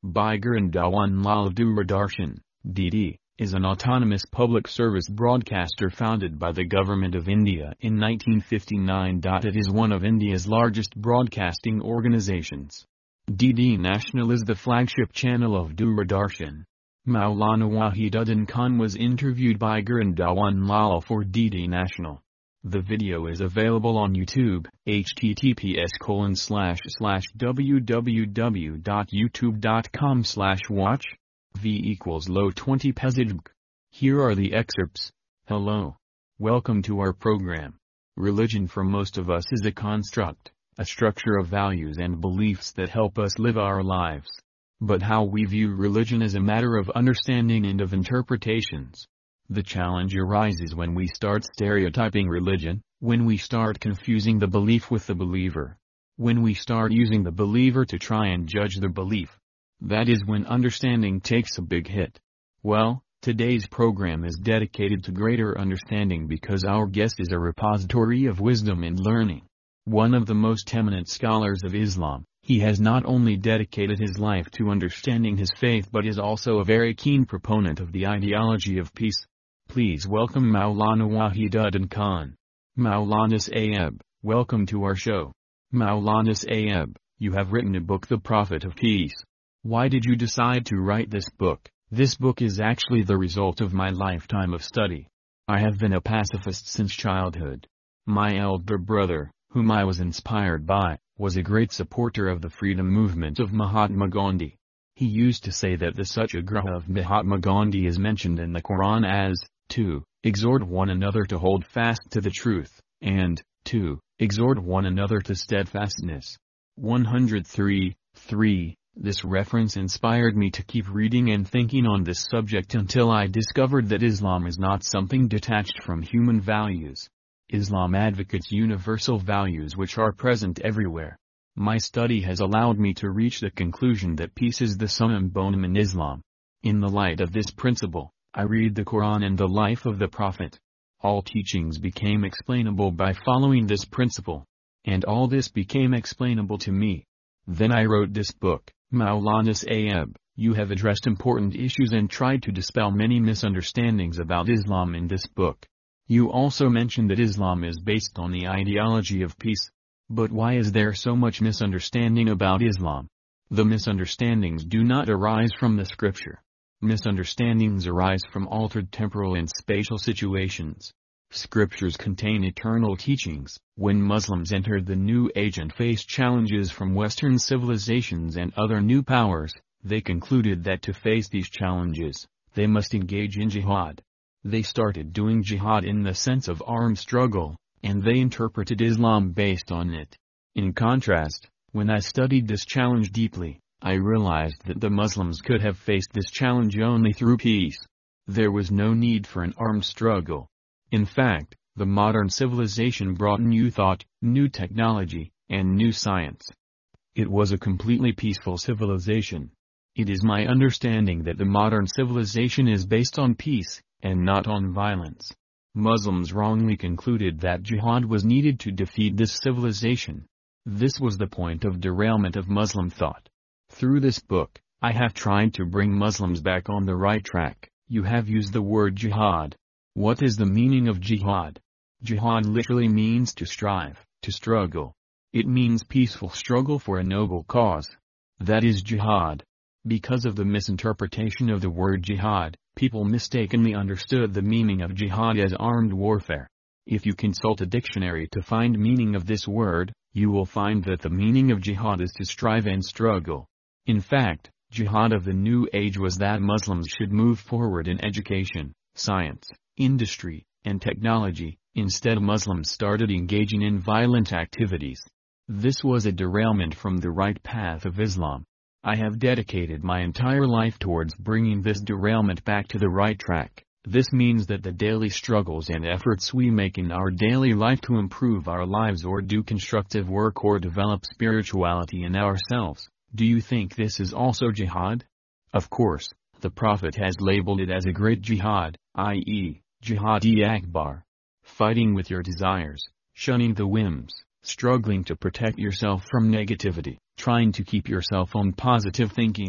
by Guru Dewan Lal Doordarshan, DD, is an autonomous public service broadcaster founded by the Government of India in 1959. It is one of India's largest broadcasting organizations. DD National is the flagship channel of Doordarshan. Maulana Wahiduddin Khan was interviewed by Guru Dewan Lal for DD National. The video is available on YouTube, https://www.youtube.com/watch v = low 20 pezajg. Here are the excerpts. Hello. Welcome to our program. Religion for most of us is a construct, a structure of values and beliefs that help us live our lives. But how we view religion is a matter of understanding and of interpretations. The challenge arises when we start stereotyping religion, when we start confusing the belief with the believer. When we start using the believer to try and judge the belief. That is when understanding takes a big hit. Well, today's program is dedicated to greater understanding because our guest is a repository of wisdom and learning. One of the most eminent scholars of Islam, he has not only dedicated his life to understanding his faith but is also a very keen proponent of the ideology of peace. Please welcome Maulana Wahiduddin Khan. Maulana Sayyab, welcome to our show. Maulana Sayyab, you have written a book, The Prophet of Peace. Why did you decide to write this book? This book is actually the result of my lifetime of study. I have been a pacifist since childhood. My elder brother, whom I was inspired by, was a great supporter of the freedom movement of Mahatma Gandhi. He used to say that the Satyagraha of Mahatma Gandhi is mentioned in the Quran as, 2. Exhort one another to hold fast to the truth, and, 2. Exhort one another to steadfastness. 103, 3. This reference inspired me to keep reading and thinking on this subject until I discovered that Islam is not something detached from human values. Islam advocates universal values which are present everywhere. My study has allowed me to reach the conclusion that peace is the summum bonum in Islam. In the light of this principle, I read the Quran and the life of the Prophet. All teachings became explainable by following this principle. And all this became explainable to me. Then I wrote this book. Maulana Sayyab, you have addressed important issues and tried to dispel many misunderstandings about Islam in this book. You also mentioned that Islam is based on the ideology of peace. But why is there so much misunderstanding about Islam? The misunderstandings do not arise from the scripture. Misunderstandings arise from altered temporal and spatial situations. Scriptures contain eternal teachings. When Muslims entered the New Age and faced challenges from Western civilizations and other new powers, they concluded that to face these challenges, they must engage in jihad. They started doing jihad in the sense of armed struggle, and they interpreted Islam based on it. In contrast, when I studied this challenge deeply, I realized that the Muslims could have faced this challenge only through peace. There was no need for an armed struggle. In fact, the modern civilization brought new thought, new technology, and new science. It was a completely peaceful civilization. It is my understanding that the modern civilization is based on peace, and not on violence. Muslims wrongly concluded that jihad was needed to defeat this civilization. This was the point of derailment of Muslim thought. Through this book, I have tried to bring Muslims back on the right track. You have used the word jihad. What is the meaning of jihad? Jihad literally means to strive, to struggle. It means peaceful struggle for a noble cause. That is jihad. Because of the misinterpretation of the word jihad, people mistakenly understood the meaning of jihad as armed warfare. If you consult a dictionary to find meaning of this word, you will find that the meaning of jihad is to strive and struggle. In fact, jihad of the New Age was that Muslims should move forward in education, science, industry, and technology. Instead, Muslims started engaging in violent activities. This was a derailment from the right path of Islam. I have dedicated my entire life towards bringing this derailment back to the right track. This means that the daily struggles and efforts we make in our daily life to improve our lives or do constructive work or develop spirituality in ourselves. Do you think this is also jihad? Of course, the Prophet has labeled it as a great jihad, i.e., jihad-e-akbar. Fighting with your desires, shunning the whims, struggling to protect yourself from negativity, trying to keep yourself on positive thinking,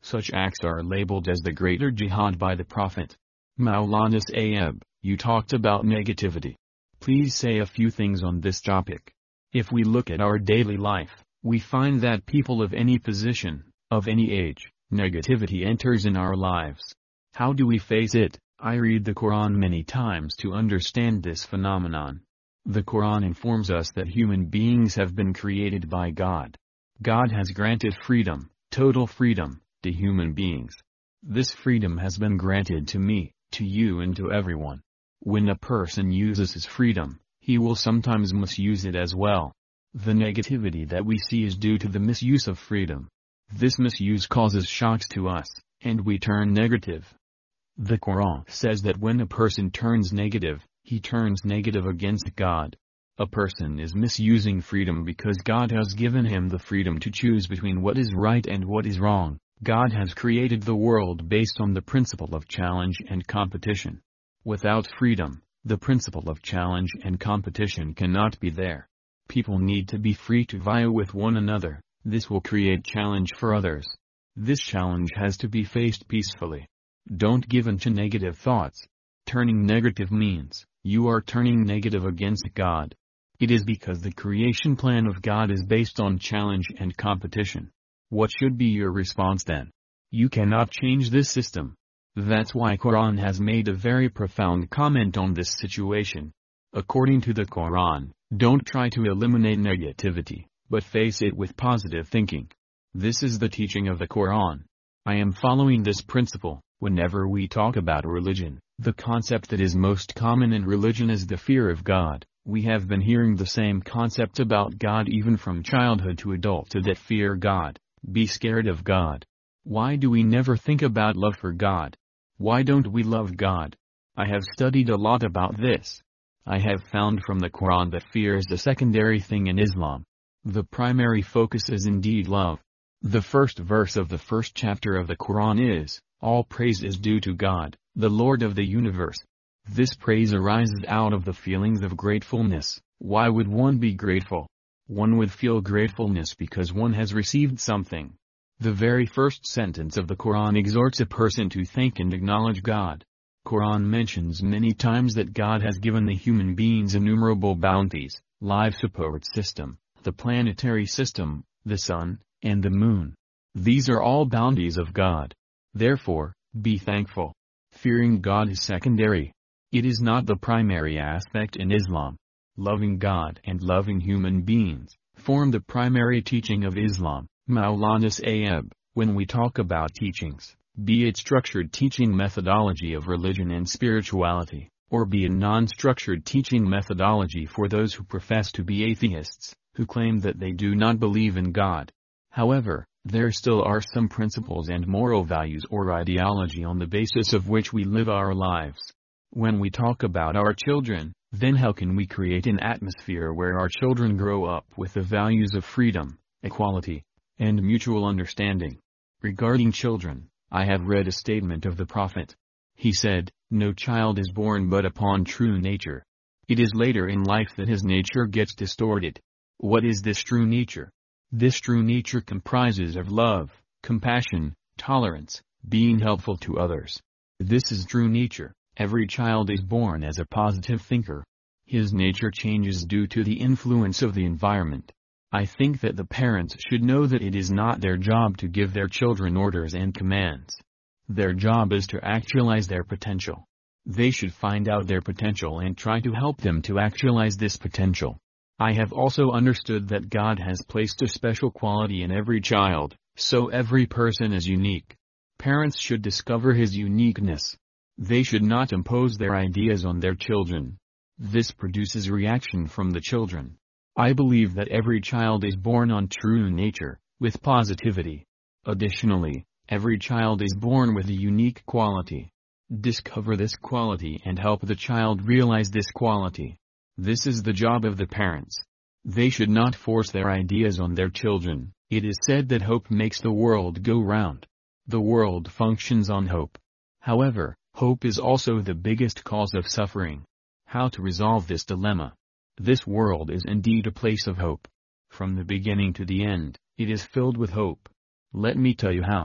Such acts are labeled as the greater jihad by the Prophet. Maulana Sayyab, you talked about negativity. Please say a few things on this topic. If we look at our daily life, we find that people of any position, of any age, negativity enters in our lives. How do we face it? I read the Quran many times to understand this phenomenon. The Quran informs us that human beings have been created by God. God has granted freedom, total freedom, to human beings. This freedom has been granted to me, to you and to everyone. When a person uses his freedom, he will sometimes misuse it as well. The negativity that we see is due to the misuse of freedom. This misuse causes shocks to us, and we turn negative. The Quran says that when a person turns negative, he turns negative against God. A person is misusing freedom because God has given him the freedom to choose between what is right and what is wrong. God has created the world based on the principle of challenge and competition. Without freedom, the principle of challenge and competition cannot be there. People need to be free to vie with one another. This will create challenge for others. This challenge has to be faced peacefully. Don't give in to negative thoughts. Turning negative means, you are turning negative against God. It is because the creation plan of God is based on challenge and competition. What should be your response then? You cannot change this system. That's why Quran has made a very profound comment on this situation. According to the Quran, don't try to eliminate negativity, but face it with positive thinking. This is the teaching of the Quran. I am following this principle. Whenever we talk about religion, the concept that is most common in religion is the fear of God. We have been hearing the same concept about God even from childhood to adulthood, that fear God, be scared of God. Why do we never think about love for God? Why don't we love God? I have studied a lot about this. I have found from the Quran that fear is a secondary thing in Islam. The primary focus is indeed love. The first verse of the first chapter of the Quran is, all praise is due to God, the Lord of the universe. This praise arises out of the feelings of gratefulness. Why would one be grateful? One would feel gratefulness because one has received something. The very first sentence of the Quran exhorts a person to thank and acknowledge God. Quran mentions many times that God has given the human beings innumerable bounties, life support system, the planetary system, the sun, and the moon. These are all bounties of God. Therefore, be thankful. Fearing God is secondary. It is not the primary aspect in Islam. Loving God and loving human beings form the primary teaching of Islam. Maulana Sayyab, when we talk about teachings, be it structured teaching methodology of religion and spirituality, or be it non-structured teaching methodology for those who profess to be atheists, who claim that they do not believe in God. However, there still are some principles and moral values or ideology on the basis of which we live our lives. When we talk about our children, then how can we create an atmosphere where our children grow up with the values of freedom, equality, and mutual understanding? Regarding children, I have read a statement of the Prophet. He said, "No child is born but upon true nature. It is later in life that his nature gets distorted." What is this true nature? This true nature comprises of love, compassion, tolerance, being helpful to others. This is true nature. Every child is born as a positive thinker. His nature changes due to the influence of the environment. I think that the parents should know that it is not their job to give their children orders and commands. Their job is to actualize their potential. They should find out their potential and try to help them to actualize this potential. I have also understood that God has placed a special quality in every child, so every person is unique. Parents should discover his uniqueness. They should not impose their ideas on their children. This produces reaction from the children. I believe that every child is born on true nature, with positivity. Additionally, every child is born with a unique quality. Discover this quality and help the child realize this quality. This is the job of the parents. They should not force their ideas on their children. It is said that hope makes the world go round. The world functions on hope. However, hope is also the biggest cause of suffering. How to resolve this dilemma? This world is indeed a place of hope. From the beginning to the end, it is filled with hope. Let me tell you how.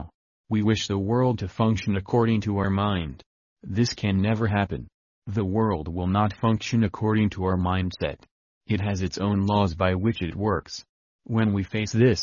We wish the world to function according to our mind. This can never happen. The world will not function according to our mindset. It has its own laws by which it works. When we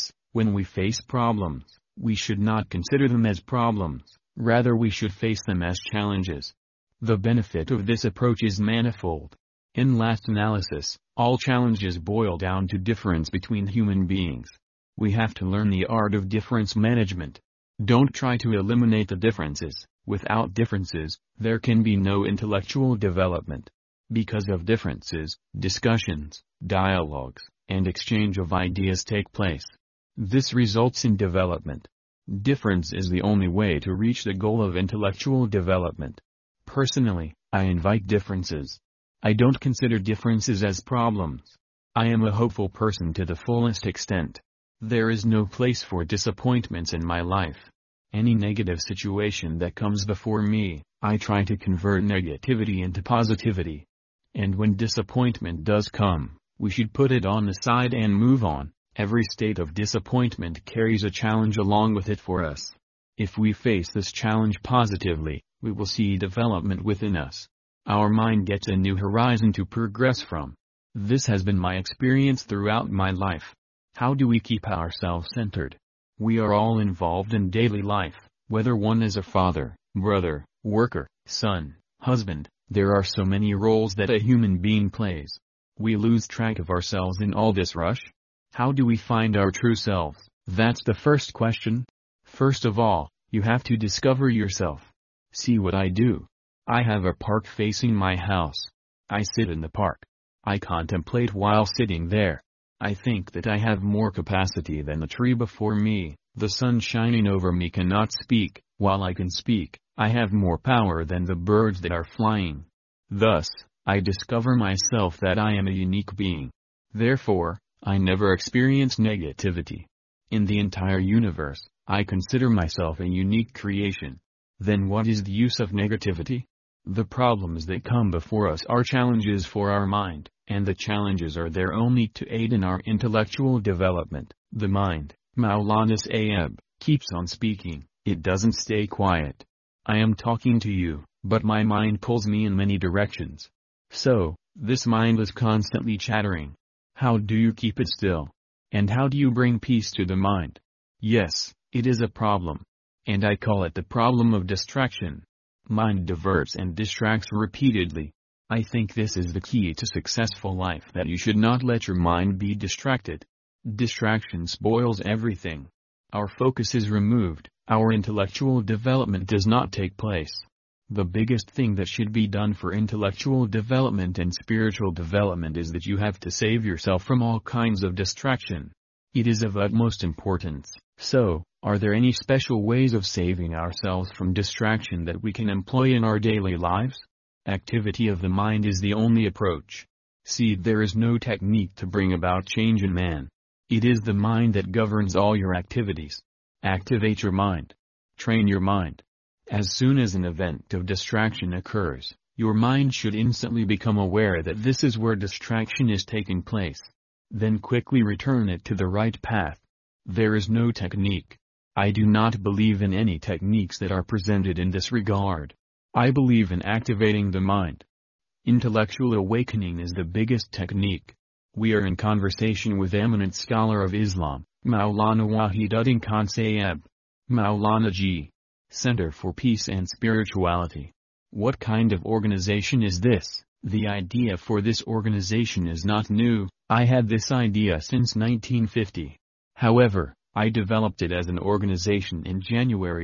face problems, we should not consider them as problems, rather we should face them as challenges. The benefit of this approach is manifold. In last analysis, all challenges boil down to difference between human beings. We have to learn the art of difference management. Don't try to eliminate the differences. Without differences, there can be no intellectual development. Because of differences, discussions, dialogues, and exchange of ideas take place. This results in development. Difference is the only way to reach the goal of intellectual development. Personally, I invite differences. I don't consider differences as problems. I am a hopeful person to the fullest extent. There is no place for disappointments in my life. Any negative situation that comes before me, I try to convert negativity into positivity. And when disappointment does come, we should put it on the side and move on. Every state of disappointment carries a challenge along with it for us. If we face this challenge positively, we will see development within us. Our mind gets a new horizon to progress from. This has been my experience throughout my life. How do we keep ourselves centered? We are all involved in daily life, whether one is a father, brother, worker, son, husband. There are so many roles that a human being plays. We lose track of ourselves in all this rush. How do we find our true selves? That's the first question. First of all, you have to discover yourself. See what I do. I have a park facing my house. I sit in the park. I contemplate while sitting there. I think that I have more capacity than the tree before me. The sun shining over me cannot speak. While I can speak, I have more power than the birds that are flying. Thus, I discover myself that I am a unique being. Therefore, I never experience negativity. In the entire universe, I consider myself a unique creation. Then what is the use of negativity? The problems that come before us are challenges for our mind, and the challenges are there only to aid in our intellectual development. The mind, Maulana Sayyab, keeps on speaking, it doesn't stay quiet. I am talking to you, but my mind pulls me in many directions. So, this mind is constantly chattering. How do you keep it still? And how do you bring peace to the mind? Yes, it is a problem. And I call it the problem of distraction. Mind diverts and distracts repeatedly. I think this is the key to successful life, that you should not let your mind be distracted. Distraction spoils everything. Our focus is removed, our intellectual development does not take place. The biggest thing that should be done for intellectual development and spiritual development is that you have to save yourself from all kinds of distraction. It is of utmost importance. So, are there any special ways of saving ourselves from distraction that we can employ in our daily lives? Activity of the mind is the only approach. See, there is no technique to bring about change in man. It is the mind that governs all your activities. Activate your mind. Train your mind. As soon as an event of distraction occurs, your mind should instantly become aware that this is where distraction is taking place. Then quickly return it to the right path. There is no technique. I do not believe in any techniques that are presented in this regard. I believe in activating the mind. Intellectual awakening is the biggest technique. We are in conversation with eminent scholar of Islam, Maulana Wahiduddin Khan Sayyab. Maulana Ji. Center for Peace and Spirituality. What kind of organization is this? The idea for this organization is not new. I had this idea since 1950. However, I developed it as an organization in January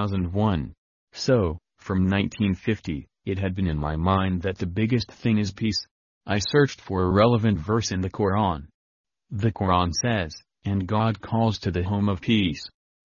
2001. So, from 1950, it had been in my mind that the biggest thing is peace. I searched for a relevant verse in the Quran. The Quran says, and God calls to the home of peace.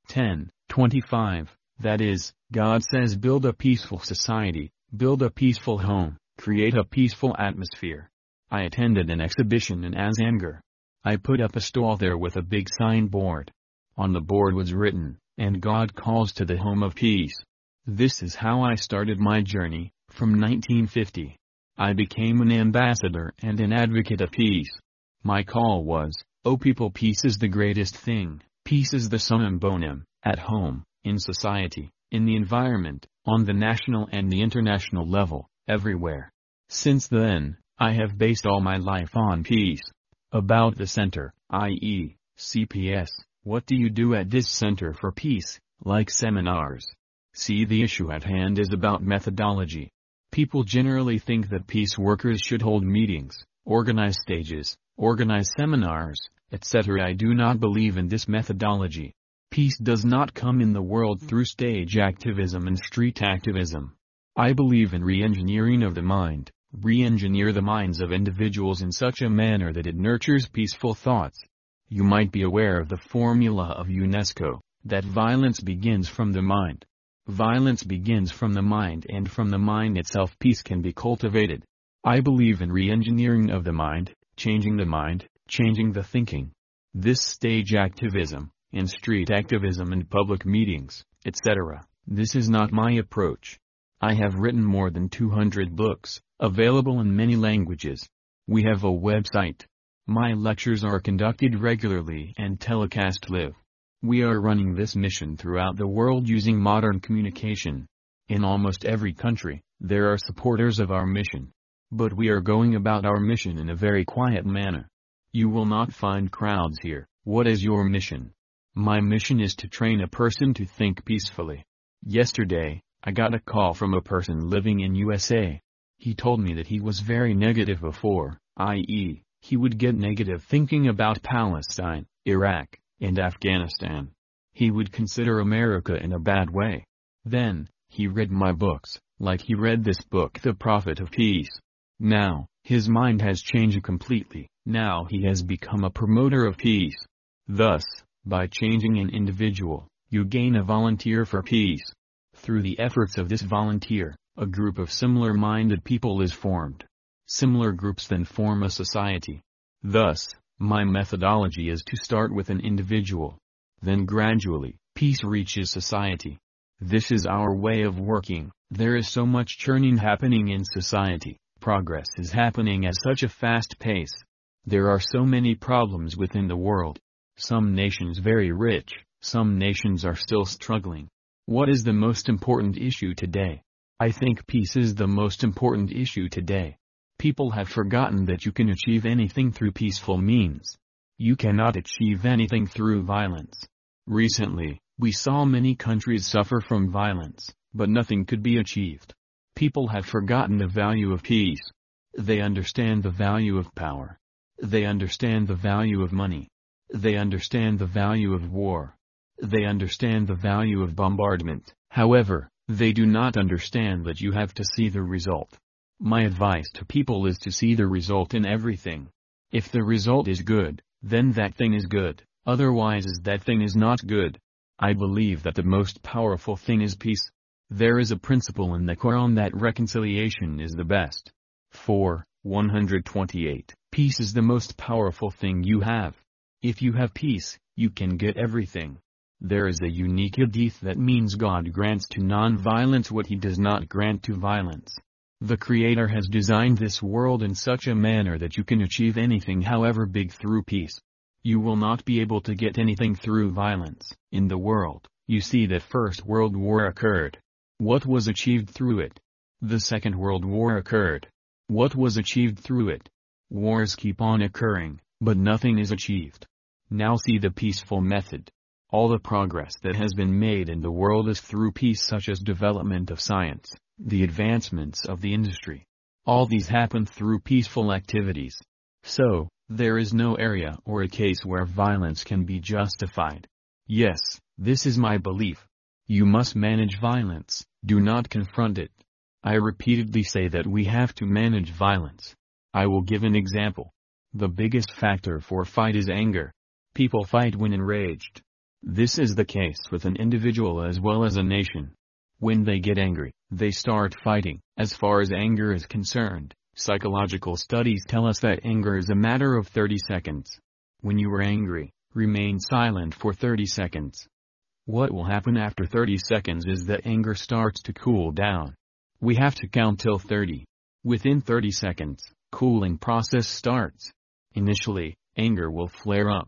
10:25. That is, God says build a peaceful society, build a peaceful home, create a peaceful atmosphere. I attended an exhibition in Azamgarh. I put up a stall there with a big signboard. On the board was written, and God calls to the home of peace. This is how I started my journey, from 1950. I became an ambassador and an advocate of peace. My call was, O people, peace is the greatest thing, peace is the summum bonum, at home, in society, in the environment, on the national and the international level, everywhere. Since then, I have based all my life on peace. About the center, i.e., CPS, what do you do at this Center for Peace, like seminars? See, the issue at hand is about methodology. People generally think that peace workers should hold meetings, organize stages, organize seminars, etc. I do not believe in this methodology. Peace does not come in the world through stage activism and street activism. I believe in re-engineering of the mind. Re-engineer the minds of individuals in such a manner that it nurtures peaceful thoughts. You might be aware of the formula of UNESCO, that violence begins from the mind. Violence begins from the mind, and from the mind itself peace can be cultivated. I believe in re-engineering of the mind, changing the thinking. This stage activism, and street activism and public meetings, etc., this is not my approach. I have written more than 200 books, available in many languages. We have a website. My lectures are conducted regularly and telecast live. We are running this mission throughout the world using modern communication. In almost every country, there are supporters of our mission. But we are going about our mission in a very quiet manner. You will not find crowds here. What is your mission? My mission is to train a person to think peacefully. Yesterday, I got a call from a person living in USA. He told me that he was very negative before, i.e., he would get negative thinking about Palestine, Iraq, and Afghanistan. He would consider America in a bad way. Then, he read my books, like he read this book, The Prophet of Peace. Now, his mind has changed completely. Now he has become a promoter of peace. Thus, by changing an individual, you gain a volunteer for peace. Through the efforts of this volunteer, a group of similar-minded people is formed. Similar groups then form a society. Thus, my methodology is to start with an individual. Then gradually, peace reaches society. This is our way of working. There is so much churning happening in society. Progress is happening at such a fast pace. There are so many problems within the world. Some nations very rich, some nations are still struggling. What is the most important issue today? I think peace is the most important issue today. People have forgotten that you can achieve anything through peaceful means. You cannot achieve anything through violence. Recently, we saw many countries suffer from violence, but nothing could be achieved. People have forgotten the value of peace. They understand the value of power. They understand the value of money. They understand the value of war. They understand the value of bombardment. However, they do not understand that you have to see the result. My advice to people is to see the result in everything. If the result is good, then that thing is good, otherwise that thing is not good. I believe that the most powerful thing is peace. There is a principle in the Quran that reconciliation is the best. 4:128. Peace is the most powerful thing you have. If you have peace, you can get everything. There is a unique hadith that means God grants to non-violence what he does not grant to violence. The Creator has designed this world in such a manner that you can achieve anything however big through peace. You will not be able to get anything through violence. In the world, you see that First World War occurred. What was achieved through it? The Second World War occurred. What was achieved through it? Wars keep on occurring, but nothing is achieved. Now see the peaceful method. All the progress that has been made in the world is through peace, such as development of science, the advancements of the industry. All these happen through peaceful activities. So, there is no area or a case where violence can be justified. Yes, this is my belief. You must manage violence, do not confront it. I repeatedly say that we have to manage violence. I will give an example. The biggest factor for fight is anger. People fight when enraged. This is the case with an individual as well as a nation. When they get angry, they start fighting. As far as anger is concerned, psychological studies tell us that anger is a matter of 30 seconds. When you are angry, remain silent for 30 seconds. What will happen after 30 seconds is that anger starts to cool down. We have to count till 30. Within 30 seconds, cooling process starts. Initially, anger will flare up.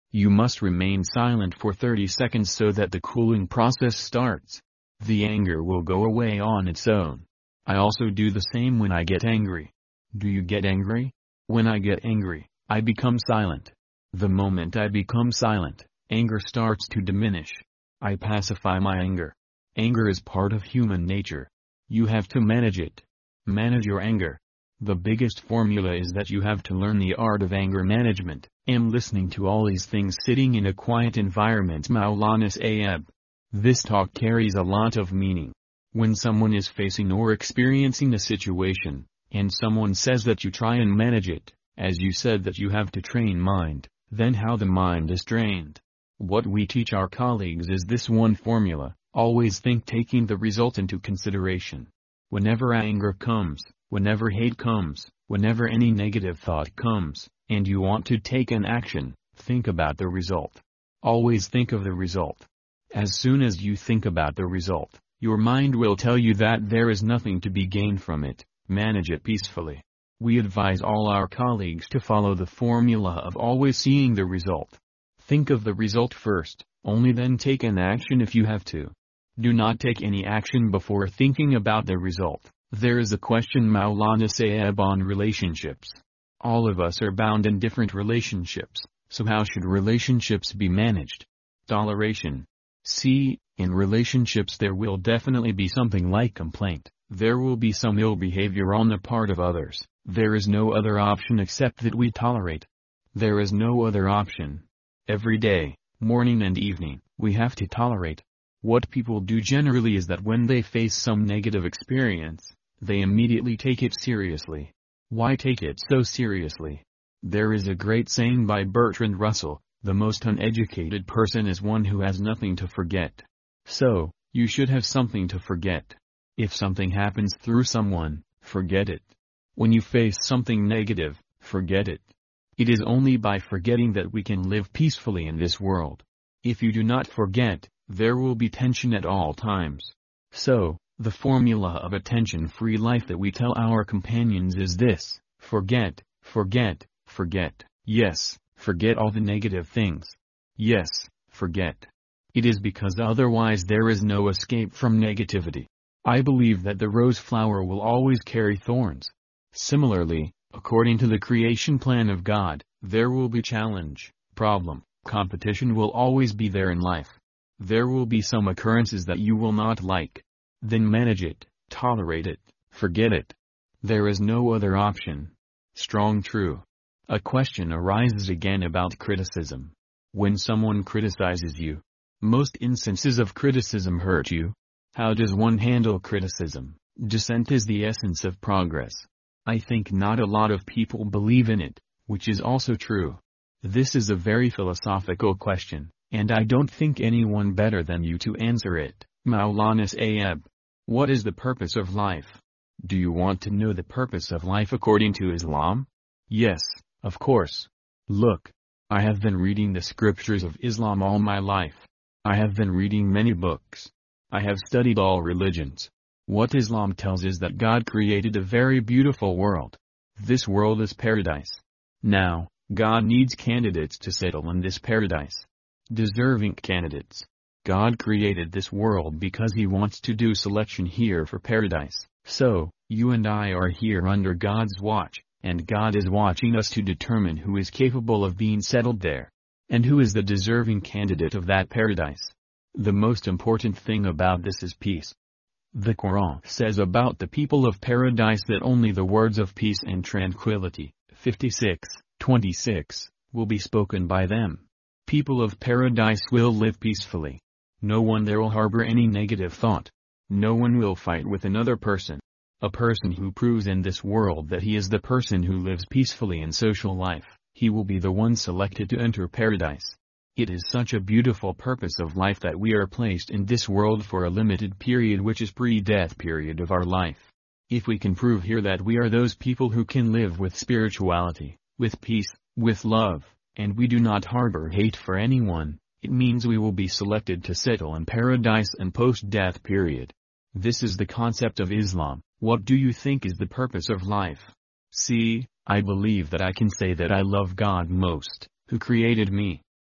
You must remain silent for 30 seconds so that the cooling process starts. The anger will go away on its own. I also do the same when I get angry. Do you get angry? When I get angry, I become silent. The moment I become silent, anger starts to diminish. I pacify my anger. Anger is part of human nature. You have to manage it. Manage your anger. The biggest formula is that you have to learn the art of anger management. Am listening to all these things sitting in a quiet environment. Maulana Sayyab. This talk carries a lot of meaning. When someone is facing or experiencing a situation, and someone says that you try and manage it, as you said that you have to train mind, then how the mind is trained. What we teach our colleagues is this one formula: always think taking the result into consideration. Whenever anger comes, whenever hate comes, whenever any negative thought comes, and you want to take an action, think about the result. Always think of the result. As soon as you think about the result, your mind will tell you that there is nothing to be gained from it. Manage it peacefully. We advise all our colleagues to follow the formula of always seeing the result. Think of the result first, only then take an action if you have to. Do not take any action before thinking about the result. There is a question Maulana Sayyab on relationships. All of us are bound in different relationships, so how should relationships be managed? Toleration. See, in relationships there will definitely be something like complaint, there will be some ill behavior on the part of others, there is no other option except that we tolerate. There is no other option. Every day, morning and evening, we have to tolerate. What people do generally is that when they face some negative experience, they immediately take it seriously. Why take it so seriously? There is a great saying by Bertrand Russell: the most uneducated person is one who has nothing to forget. So, you should have something to forget. If something happens through someone, forget it. When you face something negative, forget it. It is only by forgetting that we can live peacefully in this world. If you do not forget, there will be tension at all times. So, the formula of a tension-free life that we tell our companions is this: forget, forget, forget. Yes, forget all the negative things. Yes, forget. It is because otherwise there is no escape from negativity. I believe that the rose flower will always carry thorns. Similarly, according to the creation plan of God, there will be challenge, problem, competition will always be there in life. There will be some occurrences that you will not like. Then manage it, tolerate it, forget it. There is no other option. Strong true. A question arises again about criticism. When someone criticizes you, most instances of criticism hurt you. How does one handle criticism? Dissent is the essence of progress. I think not a lot of people believe in it, which is also true. This is a very philosophical question, and I don't think anyone better than you to answer it. Maulana Sayyab. What is the purpose of life? Do you want to know the purpose of life according to Islam? Yes, of course. Look, I have been reading the scriptures of Islam all my life. I have been reading many books. I have studied all religions. What Islam tells is that God created a very beautiful world. This world is paradise. Now, God needs candidates to settle in this paradise. Deserving candidates. God created this world because He wants to do selection here for paradise. So, you and I are here under God's watch, and God is watching us to determine who is capable of being settled there. And who is the deserving candidate of that paradise. The most important thing about this is peace. The Quran says about the people of paradise that only the words of peace and tranquility, 56:26, will be spoken by them. People of paradise will live peacefully. No one there will harbor any negative thought. No one will fight with another person. A person who proves in this world that he is the person who lives peacefully in social life, he will be the one selected to enter paradise. It is such a beautiful purpose of life that we are placed in this world for a limited period, which is pre-death period of our life. If we can prove here that we are those people who can live with spirituality, with peace, with love, and we do not harbor hate for anyone, it means we will be selected to settle in paradise and post-death period. This is the concept of Islam. What do you think is the purpose of life? See, I believe that I can say that I love God most, who created me.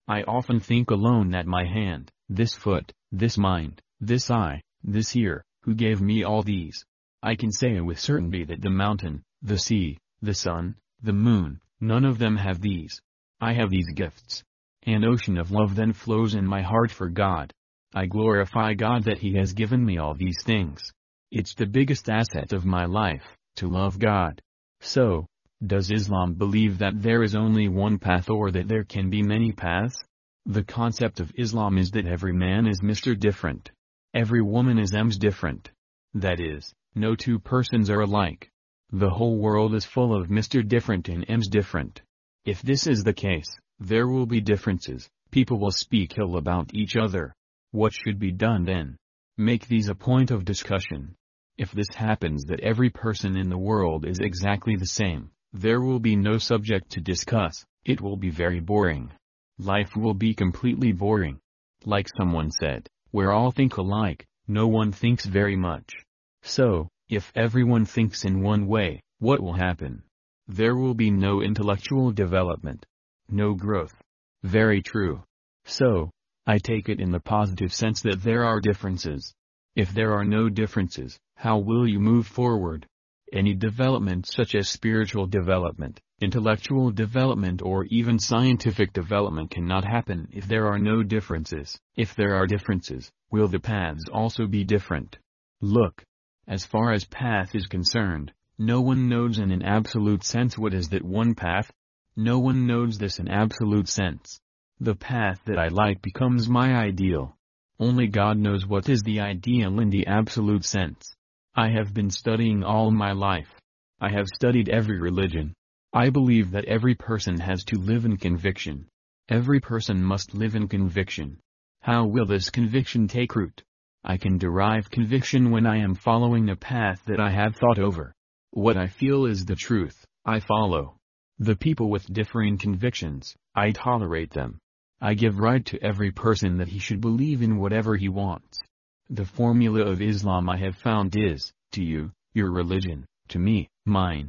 I often think alone that my hand, this foot, this mind, this eye, this ear, who gave me all these? I can say with certainty that the mountain, the sea, the sun, the moon, none of them have these. I have these gifts. An ocean of love then flows in my heart for God. I glorify God that He has given me all these things. It's the biggest asset of my life, to love God. So, does Islam believe that there is only one path or that there can be many paths? The concept of Islam is that every man is Mr. Different. Every woman is Ms. Different. That is, no two persons are alike. The whole world is full of Mr. Different and Ms. Different. If this is the case, there will be differences, people will speak ill about each other. What should be done then? Make these a point of discussion. If this happens that every person in the world is exactly the same, there will be no subject to discuss, it will be very boring. Life will be completely boring. Like someone said, where all think alike, no one thinks very much. So, if everyone thinks in one way, what will happen? There will be no intellectual development. No growth. Very true. So, I take it in the positive sense that there are differences. If there are no differences, how will you move forward? Any development such as spiritual development, intellectual development or even scientific development cannot happen if there are no differences. If there are differences, will the paths also be different? Look. As far as path is concerned, no one knows in an absolute sense what is that one path. No one knows this in absolute sense. The path that I like becomes my ideal. Only God knows what is the ideal in the absolute sense. I have been studying all my life. I have studied every religion. I believe that every person has to live in conviction. Every person must live in conviction. How will this conviction take root? I can derive conviction when I am following a path that I have thought over. What I feel is the truth, I follow. The people with differing convictions, I tolerate them. I give right to every person that he should believe in whatever he wants. The formula of Islam I have found is, to you, your religion, to me, mine.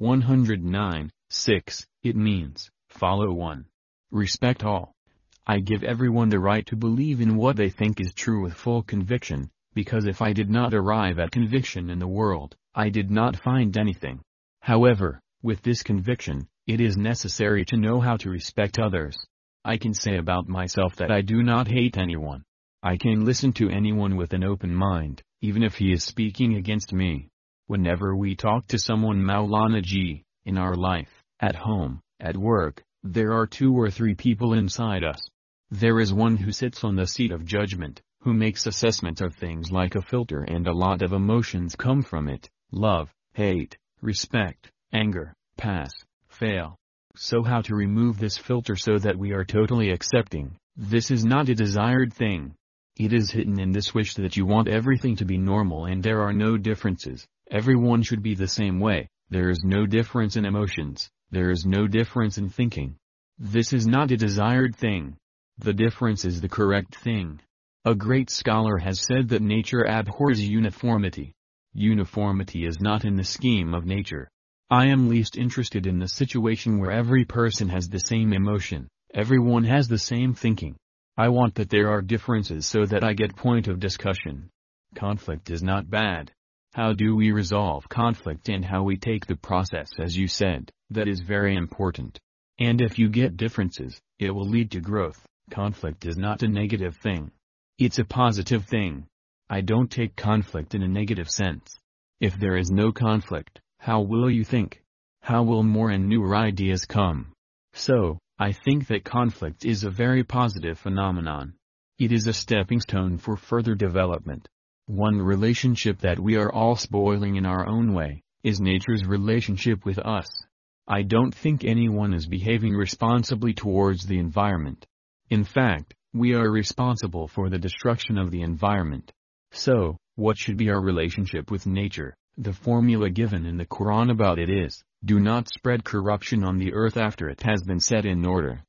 109:6, it means, follow one. Respect all. I give everyone the right to believe in what they think is true with full conviction, because if I did not arrive at conviction in the world, I did not find anything. However, with this conviction, it is necessary to know how to respect others. I can say about myself that I do not hate anyone. I can listen to anyone with an open mind, even if he is speaking against me. Whenever we talk to someone Maulana Ji, in our life, at home, at work, there are 2 or 3 people inside us. There is one who sits on the seat of judgment, who makes assessment of things like a filter, and a lot of emotions come from it: love, hate, respect, anger, pass, fail. So how to remove this filter so that we are totally accepting? This is not a desired thing. It is hidden in this wish that you want everything to be normal and there are no differences. Everyone should be the same way. There is no difference in emotions. There is no difference in thinking. This is not a desired thing. The difference is the correct thing. A great scholar has said that nature abhors uniformity. Uniformity is not in the scheme of nature. I am least interested in the situation where every person has the same emotion, everyone has the same thinking. I want that there are differences so that I get point of discussion. Conflict is not bad. How do we resolve conflict and how we take the process, as you said, that is very important. And if you get differences, it will lead to growth. Conflict is not a negative thing. It's a positive thing. I don't take conflict in a negative sense. If there is no conflict, how will you think? How will more and newer ideas come? So, I think that conflict is a very positive phenomenon. It is a stepping stone for further development. One relationship that we are all spoiling in our own way, is nature's relationship with us. I don't think anyone is behaving responsibly towards the environment. In fact, we are responsible for the destruction of the environment. So, what should be our relationship with nature? The formula given in the Quran about it is, do not spread corruption on the earth after it has been set in order.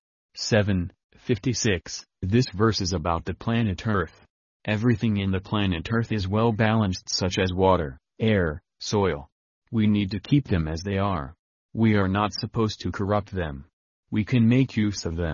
7:56. This verse is about the planet Earth. Everything in the planet Earth is well balanced, such as water, air, soil. We need to keep them as they are. We are not supposed to corrupt them. We can make use of them,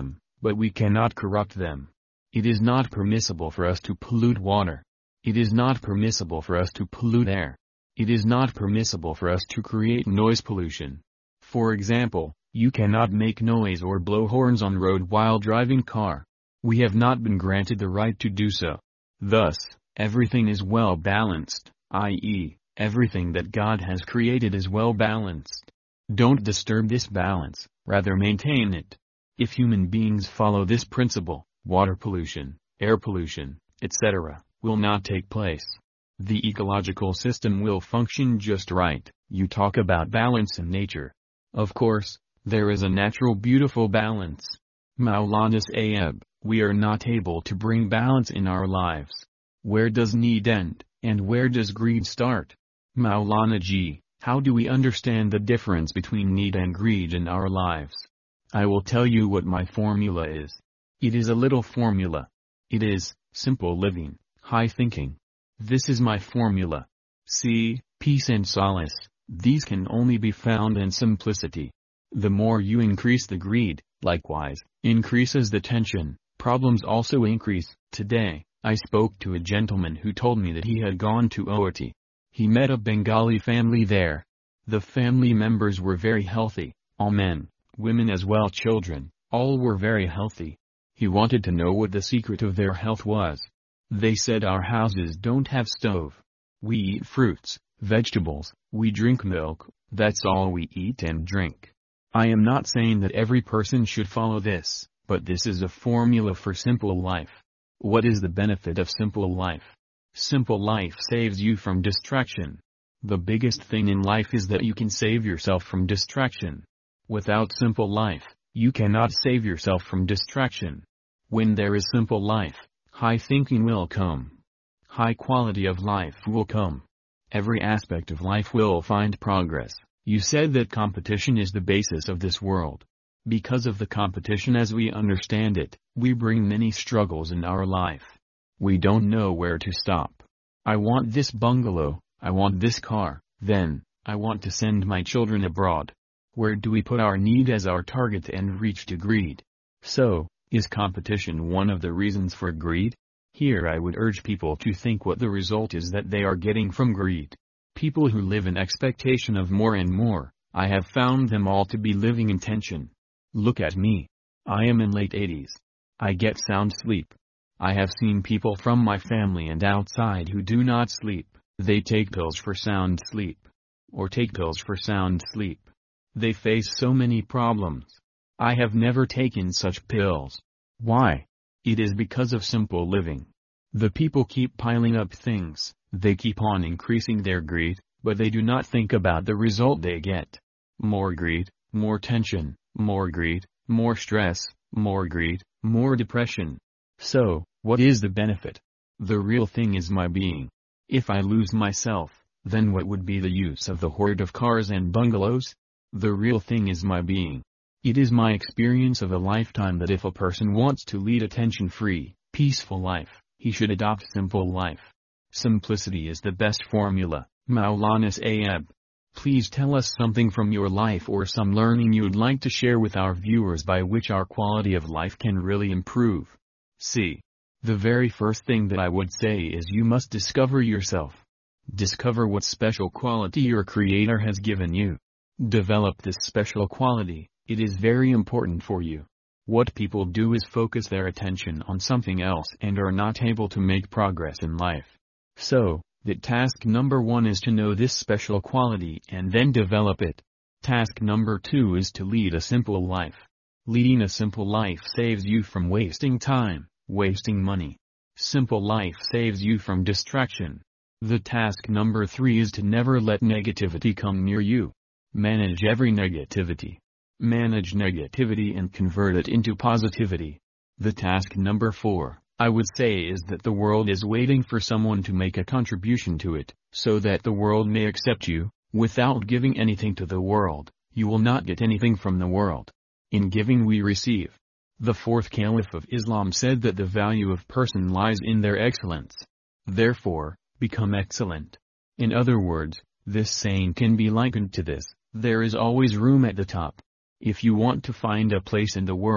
but we cannot corrupt them. It is not permissible for us to pollute water. It is not permissible for us to pollute air. It is not permissible for us to create noise pollution. For example, you cannot make noise or blow horns on road while driving car. We have not been granted the right to do so. Thus, everything is well balanced, i.e., everything that God has created is well balanced. Don't disturb this balance, rather maintain it. If human beings follow this principle, water pollution, air pollution, etc., will not take place. The ecological system will function just right. You talk about balance in nature. Of course, there is a natural beautiful balance. Maulana Sayyab, we are not able to bring balance in our lives. Where does need end, and where does greed start? Maulana Ji, how do we understand the difference between need and greed in our lives? I will tell you what my formula is. It is a little formula. It is simple living, high thinking. This is my formula. See, peace and solace, these can only be found in simplicity. The more you increase the greed, likewise, increases the tension, problems also increase. Today, I spoke to a gentleman who told me that he had gone to Ooty. He met a Bengali family there. The family members were very healthy, all men, women as well children, all were very healthy. He wanted to know what the secret of their health was. They said our houses don't have stove. We eat fruits, vegetables, we drink milk, that's all we eat and drink. I am not saying that every person should follow this, but this is a formula for simple life. What is the benefit of simple life? Simple life saves you from distraction. The biggest thing in life is that you can save yourself from distraction. Without simple life, you cannot save yourself from distraction. When there is simple life, high thinking will come. High quality of life will come. Every aspect of life will find progress. You said that competition is the basis of this world. Because of the competition as we understand it, we bring many struggles in our life. We don't know where to stop. I want this bungalow, I want this car, then, I want to send my children abroad. Where do we put our need as our target and reach to greed? So, is competition one of the reasons for greed? Here I would urge people to think what the result is that they are getting from greed. People who live in expectation of more and more, I have found them all to be living in tension. Look at me. I am in late 80s. I get sound sleep. I have seen people from my family and outside who do not sleep. They take pills for sound sleep. Or take pills for sound sleep. They face so many problems. I have never taken such pills. Why? It is because of simple living. The people keep piling up things, they keep on increasing their greed, but they do not think about the result they get. More greed, more tension, more greed, more stress, more greed, more depression. So, what is the benefit? The real thing is my being. If I lose myself, then what would be the use of the horde of cars and bungalows? The real thing is my being. It is my experience of a lifetime that if a person wants to lead a tension-free, peaceful life, he should adopt simple life. Simplicity is the best formula. Maulana Sayyab, please tell us something from your life or some learning you'd like to share with our viewers by which our quality of life can really improve. See. The very first thing that I would say is you must discover yourself. Discover what special quality your Creator has given you. Develop this special quality, it is very important for you. What people do is focus their attention on something else and are not able to make progress in life. So, the task number 1 is to know this special quality and then develop it. Task number 2 is to lead a simple life. Leading a simple life saves you from wasting time, wasting money. Simple life saves you from distraction. The task number 3 is to never let negativity come near you. Manage every negativity. Manage negativity and convert it into positivity. The task number 4, I would say, is that the world is waiting for someone to make a contribution to it, so that the world may accept you. Without giving anything to the world, you will not get anything from the world. In giving we receive. The 4th Caliph of Islam said that the value of person lies in their excellence. Therefore, become excellent. In other words, this saying can be likened to this: there is always room at the top. If you want to find a place in the world,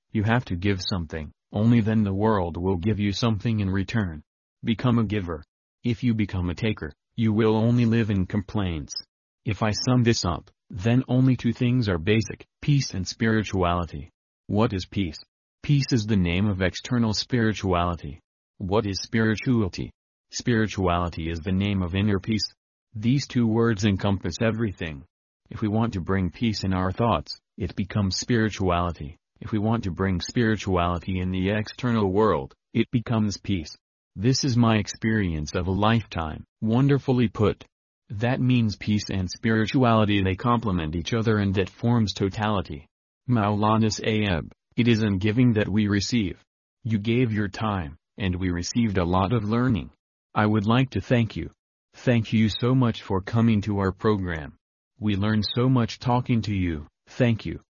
You have to give something, only then the world will give you something in return. Become a giver. If you become a taker, you will only live in complaints. If I sum this up, then only two things are basic: peace and spirituality. What is peace? Peace is the name of external spirituality. What is spirituality? Spirituality is the name of inner peace. These two words encompass everything. If we want to bring peace in our thoughts, it becomes spirituality. If we want to bring spirituality in the external world, it becomes peace. This is my experience of a lifetime. Wonderfully put. That means peace and spirituality, they complement each other, and that forms totality. Maulana Sayyid, it is in giving that we receive. You gave your time, and we received a lot of learning. I would like to thank you. Thank you so much for coming to our program. We learned so much talking to you. Thank you.